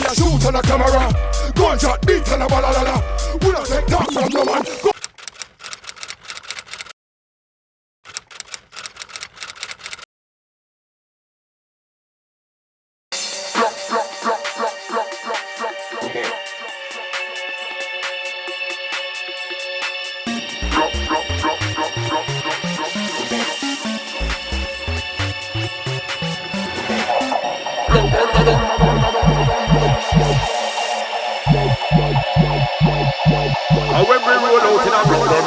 a shoot on a camera, gunshot beat on a balala. We don't take talk from no man. When we roll out in a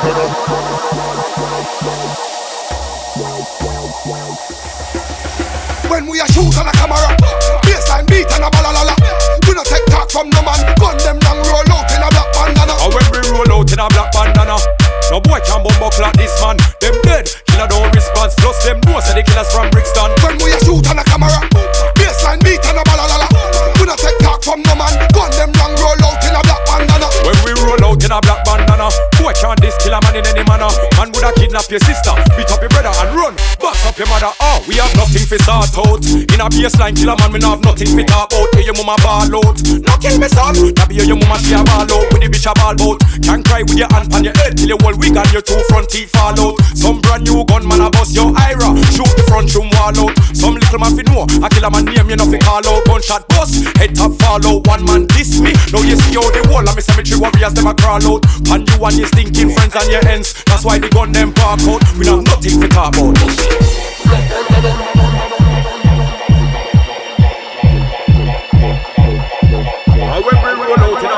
when we a shoot on a camera, baseline beat and a balala. We don't take talk from no man. Gun them long roll out in a black bandana. And when we roll out in a black bandana, no boy can bumbo clock this man. Them dead, killer don't respond. Plus them know say the killers from Brixton. When we a shoot on a camera, baseline beat and a balala. We don't take talk from no man. Gun them long roll out in a black bandana. When we roll out in a black bandana, boy can't this kill a man in any manner. Man woulda kidnap your sister, beat up your brother and run. Box up your mother. Oh, we have nothing for sort out. In a baseline kill a man, we no have nothing for talk out. Hear your mama ball out. No kill me son. Now be your mama see a ball out with the bitch a ball out. Can't cry with your hand on your head till your whole wig and your two front teeth fall out. Some brand new gunman a bust your ira, shoot the front room wall out. Some little man fi know a kill a man name you no fi call out. Gunshot bust, head top fall out. One man diss me. Now you see how the whole of me cemetery warriors them a crawl out. And you and your stinking friends and your ends. That's why the gun them park out. We not nothing to talk about. And when we roll out in a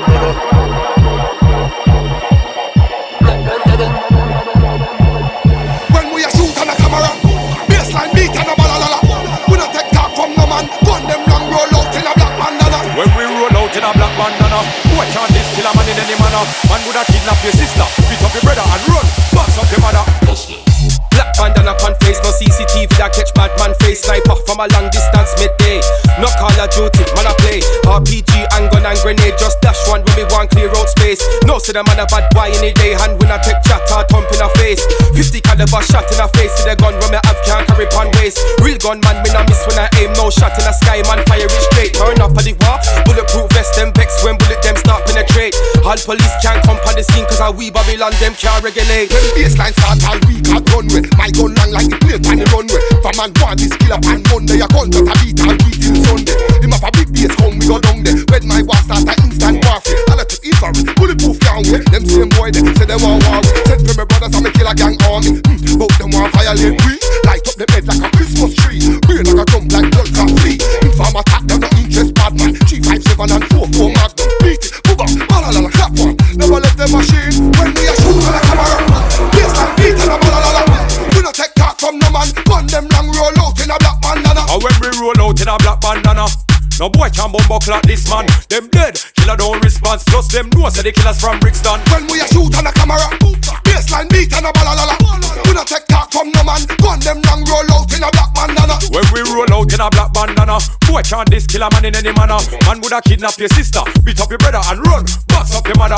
when we a shoot on a camera, baseline beat and a balala. We don't take talk from no man. Gun them long roll out in a black bandana. When we roll out in a black bandana, boy can't this kill a man in any manner. Man woulda kidnap your sister, beat up your brother and run. Box up your mother. Black bandana on face, no CCTV that catch bad man face. Sniper from a long distance midday. No Call of Duty, man I play RPG and gun and grenade. Just dash one when we want clear out space. No say the man a bad boy any day. Hand when I take chat or thump in a face. 50 caliber shot in a face. See the gun when me have can't carry pan waist. Real gun man me no miss when I aim. No shot in the sky man fire it straight. Turn up at the war, bulletproof vest them vex. When bullet them start penetrate. All police can't come on the scene cause a we Babylon them can't regulate. When baseline start all week I runway. My gun long like the plane on the runway. From man one this killer pan Monday. A gun just a beat and beat till Sunday. Him have a big base come we go down there. When my war start a instant warfare. I let to infrared, bulletproof can't wait. Them same boy they say they want war. Send for my brothers and me kill a gang army. Both them want violate we. Light up the bed like a Christmas tree. Brain like a jump like blood can flee. Inform attack them no interest bad man. 357 and 44 Magnum. Beat it, move up, balala clap one. Never let the machine. When we a shoot on a camera, baseline beat and a balala. We don't take talk from no man. Gun them long roll out in a black bandana. And when we roll out in a black bandana, no boy can bumbo clock this man. Them dead, killer don't respond. Plus them know say the killers from Brixton. When we a shoot on a camera, baseline beat and a balala. We don't take talk from no man. Gun them long roll out in a black bandana. When we roll out in a black bandana, boy can't this kill a man in any manner. Man woulda kidnap your sister, beat up your brother and run. Box up your mother.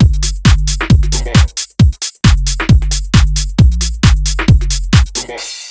Okay.